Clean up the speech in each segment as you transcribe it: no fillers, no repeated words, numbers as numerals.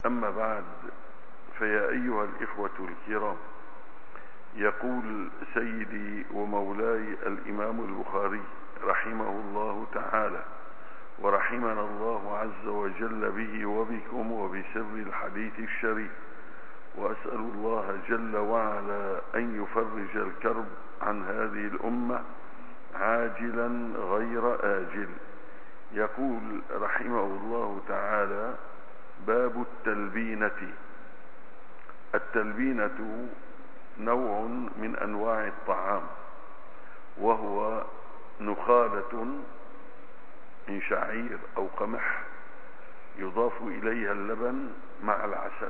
أما بعد، فيا أيها الإخوة الكرام، يقول سيدي ومولاي الإمام البخاري رحمه الله تعالى ورحمنا الله عز وجل به وبكم وبسر الحديث الشريف، وأسأل الله جل وعلا أن يفرج الكرب عن هذه الأمة عاجلا غير آجل. يقول رحمه الله تعالى: باب التلبينة. التلبينة نوع من أنواع الطعام، وهو نخالة من شعير أو قمح يضاف إليها اللبن مع العسل.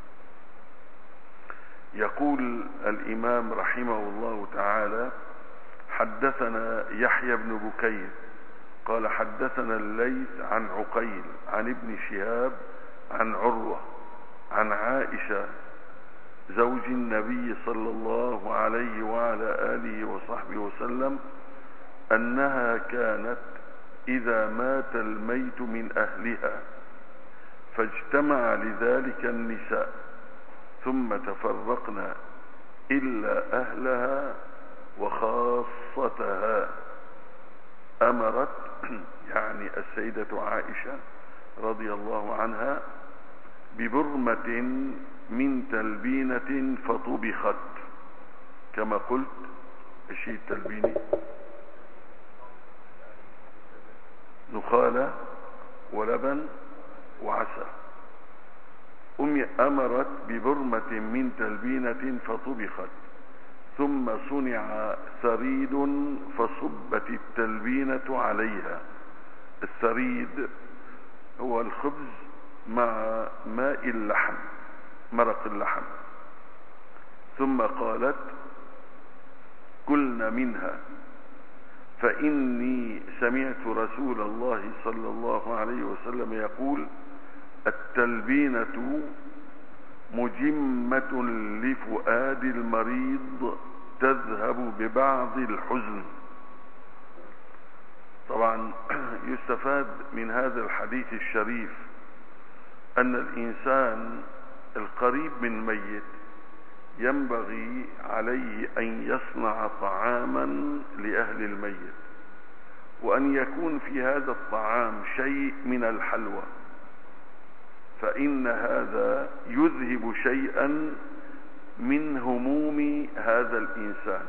يقول الإمام رحمه الله تعالى: حدثنا يحيى بن بكير قال حدثنا الليث عن عقيل عن ابن شهاب عن عروة عن عائشة زوج النبي صلى الله عليه وعلى آله وصحبه وسلم أنها كانت إذا مات الميت من أهلها فاجتمع لذلك النساء ثم تفرقن إلا أهلها وخاصتها، أمرت يعني السيدة عائشة رضي الله عنها ببرمة من تلبينة فطبخت. كما قلت، الشيء التلبيني نخالة ولبن وعسل. أمرت ببرمة من تلبينة فطبخت، ثم صنع ثريد فصبت التلبينة عليها. الثريد هو الخبز مع ماء اللحم، مرق اللحم. ثم قالت: كلن منها فإني سمعت رسول الله صلى الله عليه وسلم يقول: التلبينة مجمة لفؤاد المريض تذهب ببعض الحزن. طبعا يستفاد من هذا الحديث الشريف أن الإنسان القريب من ميت ينبغي عليه أن يصنع طعاما لأهل الميت، وأن يكون في هذا الطعام شيء من الحلوى، فإن هذا يذهب شيئا من هموم هذا الإنسان.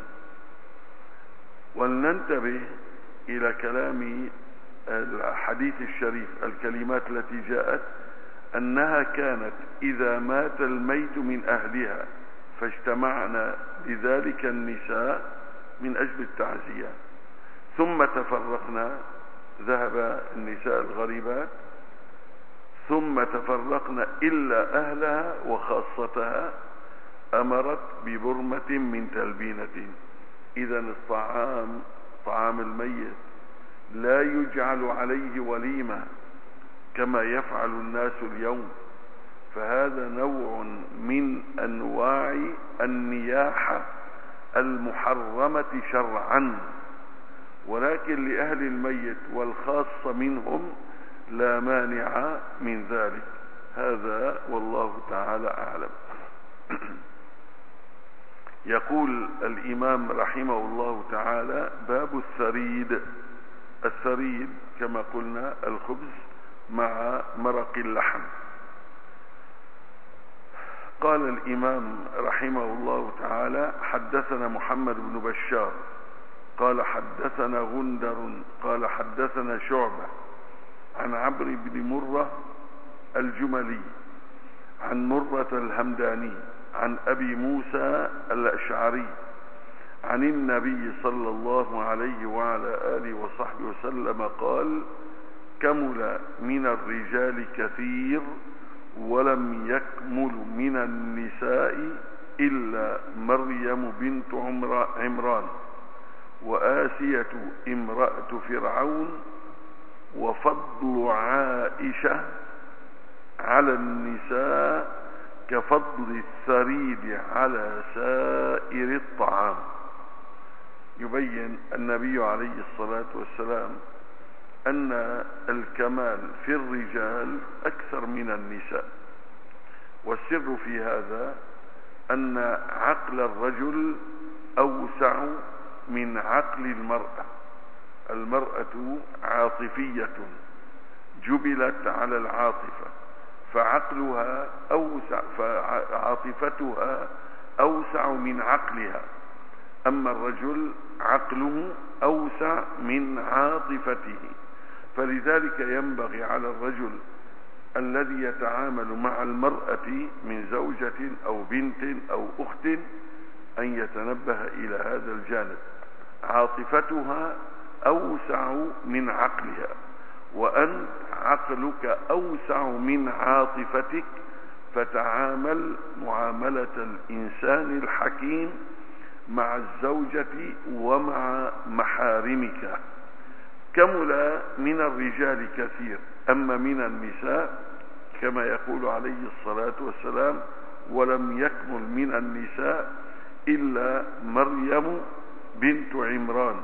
ولننتبه إلى كلام الحديث الشريف، الكلمات التي جاءت أنها كانت إذا مات الميت من أهلها فاجتمعنا لذلك النساء من أجل التعزية، ثم تفرقنا، ذهب النساء الغريبات، ثم تفرقنا إلا أهلها وخاصتها، أمرت ببرمة من تلبينة. إذا الطعام، طعام الميت، لا يجعل عليه وليمة كما يفعل الناس اليوم، فهذا نوع من أنواع النياحة المحرمة شرعا، ولكن لأهل الميت والخاصة منهم لا مانع من ذلك. هذا والله تعالى أعلم. يقول الإمام رحمه الله تعالى: باب الثريد. الثريد كما قلنا الخبز مع مرق اللحم. قال الإمام رحمه الله تعالى: حدثنا محمد بن بشار قال حدثنا غندر قال حدثنا شعبة عن عمرو بن مرة الجملي عن مرة الهمداني عن أبي موسى الأشعري عن النبي صلى الله عليه وعلى آله وصحبه وسلم قال: كمل من الرجال كثير ولم يكمل من النساء إلا مريم بنت عمران وآسية امرأة فرعون وفضل عائشة على النساء كفضل الثريد على سائر الطعام. يبين النبي عليه الصلاة والسلام أن الكمال في الرجال أكثر من النساء، والسر في هذا أن عقل الرجل أوسع من عقل المرأة. المرأة عاطفية جبلت على العاطفة، فعقلها أوسع، فعاطفتها أوسع من عقلها. أما الرجل عقله أوسع من عاطفته، فلذلك ينبغي على الرجل الذي يتعامل مع المرأة من زوجة أو بنت أو أخت أن يتنبه إلى هذا الجانب. عاطفتها أوسع من عقلها، وأنت عقلك أوسع من عاطفتك، فتعامل معاملة الإنسان الحكيم مع الزوجة ومع محارمك. كمل من الرجال كثير، أما من النساء كما يقول عليه الصلاة والسلام: ولم يكمل من النساء إلا مريم بنت عمران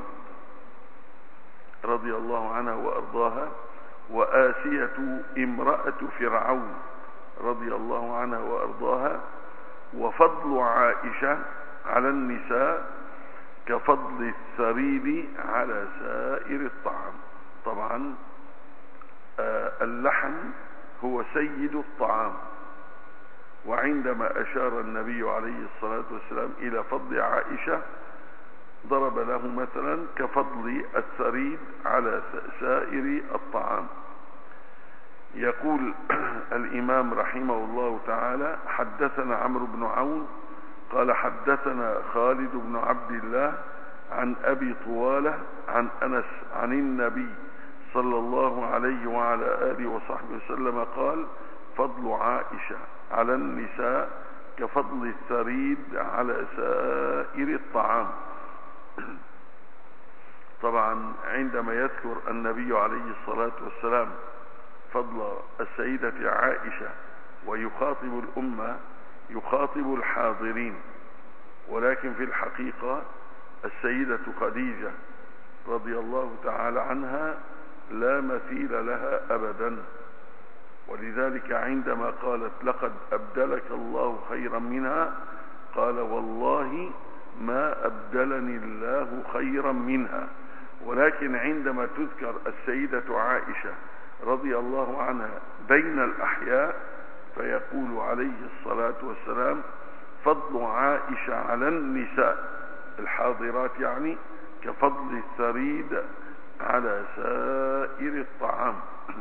رضي الله عنها وأرضاها، وآسية امرأة فرعون رضي الله عنها وأرضاها. وفضل عائشة على النساء كفضل الثريد على سائر الطعام. طبعا اللحم هو سيد الطعام، وعندما أشار النبي عليه الصلاة والسلام إلى فضل عائشة ضرب له مثلا كفضل الثريد على سائر الطعام. يقول الإمام رحمه الله تعالى: حدثنا عمرو بن عون قال حدثنا خالد بن عبد الله عن أبي طوالة عن أنس عن النبي صلى الله عليه وعلى آله وصحبه وسلم قال: فضل عائشة على النساء كفضل الثريد على سائر الطعام. طبعا عندما يذكر النبي عليه الصلاة والسلام فضل السيدة عائشة ويخاطب الأمة يخاطب الحاضرين، ولكن في الحقيقة السيدة خديجة رضي الله تعالى عنها لا مثيل لها أبدا. ولذلك عندما قالت: لقد أبدلك الله خيرا منها، قال: والله ما أبدلني الله خيرا منها. ولكن عندما تذكر السيدة عائشة رضي الله عنها بين الأحياء فيقول عليه الصلاة والسلام: فضل عائشة على النساء الحاضرات يعني كفضل الثريد على سائر الطعام.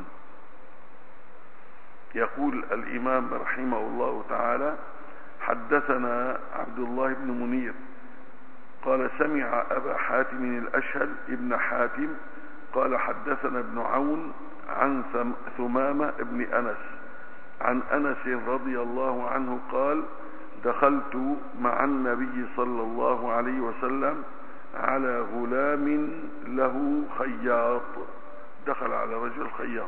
يقول الإمام رحمه الله تعالى: حدثنا عبد الله بن منير قال سمع أبا حاتم الأشهل ابن حاتم قال حدثنا ابن عون عن ثمامة ابن أنس عن أنس رضي الله عنه قال: دخلت مع النبي صلى الله عليه وسلم على غلام له خياط. دخل على رجل خياط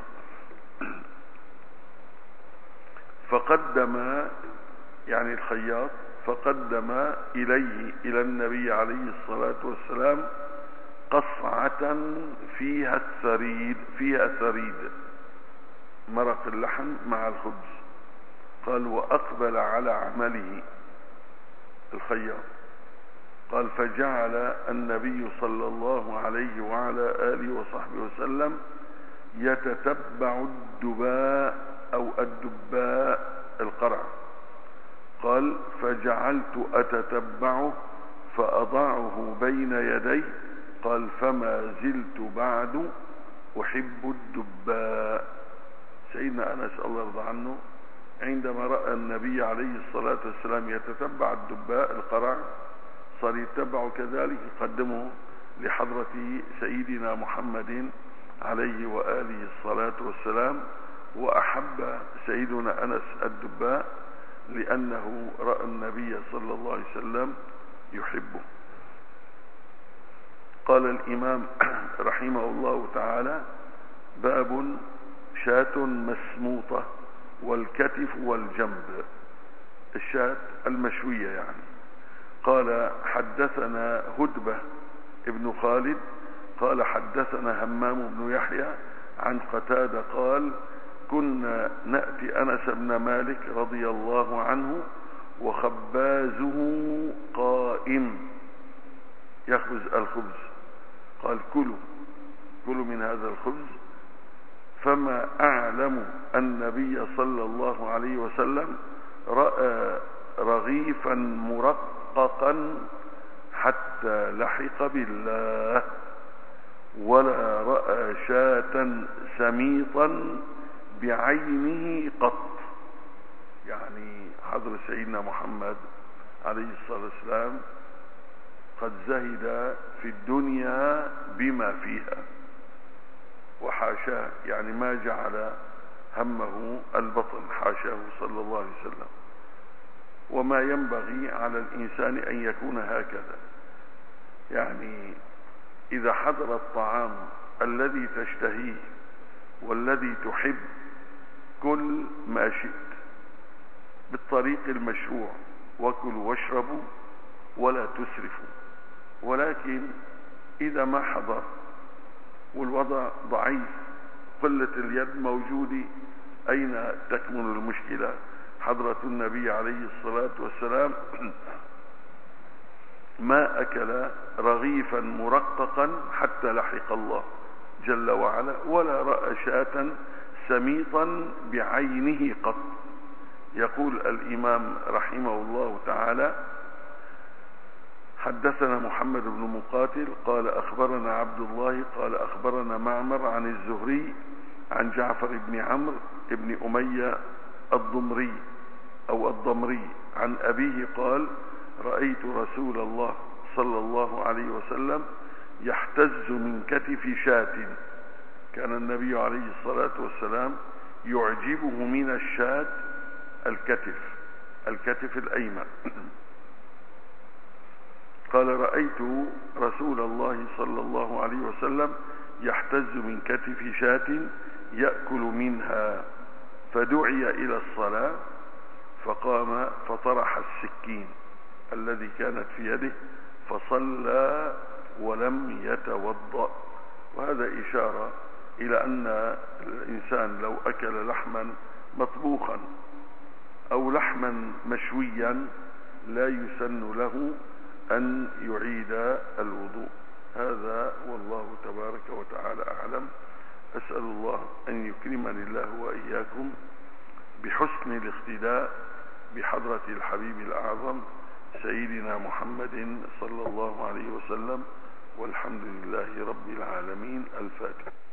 فقدم، يعني الخياط فقدم إلى النبي عليه الصلاة والسلام قصعة فيها ثريد مرق اللحم مع الخبز. قال: وأقبل على عمله الخياط. قال: فجعل النبي صلى الله عليه وعلى آله وصحبه وسلم يتتبع الدباء أو الدباء القرع. قال: فجعلت أتتبعه فأضعه بين يدي. قال: فما زلت بعد أحب الدباء. سيدنا أنس الله يرضى عنه عندما رأى النبي عليه الصلاة والسلام يتتبع الدباء القرع صار يتبعه كذلك، يقدمه لحضرة سيدنا محمد عليه وآله الصلاة والسلام. وأحب سيدنا أنس الدباء لأنه رأى النبي صلى الله عليه وسلم يحبه. قال الإمام رحمه الله تعالى: باب شاة مسموطة والكتف والجنب، الشاة المشوية يعني. قال: حدثنا هدبة ابن خالد قال حدثنا همام بن يحيى عن قتادة قال: كنا نأتي أنس بن مالك رضي الله عنه وخبازه قائم يخبز الخبز، قال كلوا من هذا الخبز، فما أعلم النبي صلى الله عليه وسلم رأى رغيفا مرققا حتى لحق بالله، ولا رأى شاة سميطا بعينه قط. يعني حضر سيدنا محمد عليه الصلاة والسلام قد زهد في الدنيا بما فيها وحاشاه، يعني ما جعل همه البطن، حاشاه صلى الله عليه وسلم. وما ينبغي على الإنسان أن يكون هكذا، يعني إذا حضر الطعام الذي تشتهيه والذي تحب كل ما شئت بالطريق المشروع، وكلوا واشربوا ولا تسرفوا. ولكن إذا ما حضر والوضع ضعيف، قلة اليد موجودة، أين تكمن المشكلة؟ حضرة النبي عليه الصلاة والسلام ما أكل رغيفا مرققا حتى لحق الله جل وعلا، ولا رأى شاة سميطا بعينه قط. يقول الإمام رحمه الله تعالى: حدثنا محمد بن مقاتل قال أخبرنا عبد الله قال أخبرنا معمر عن الزهري عن جعفر بن عمرو بن أمية الضمري أو الضمري عن أبيه قال: رأيت رسول الله صلى الله عليه وسلم يحتز من كتف شاة. كان النبي عليه الصلاة والسلام يعجبه من الشاة الكتف الأيمن. قال: رأيت رسول الله صلى الله عليه وسلم يحتز من كتف شاة يأكل منها، فدعي إلى الصلاة فقام فطرح السكين الذي كانت في يده فصلى ولم يتوضأ. وهذا إشارة إلى أن الإنسان لو أكل لحما مطبوخا أو لحما مشويا لا يسن له أن يعيد الوضوء. هذا والله تبارك وتعالى أعلم. أسأل الله أن يكرمني الله وإياكم بحسن الاقتداء بحضرة الحبيب الأعظم سيدنا محمد صلى الله عليه وسلم، والحمد لله رب العالمين. الفاتحة.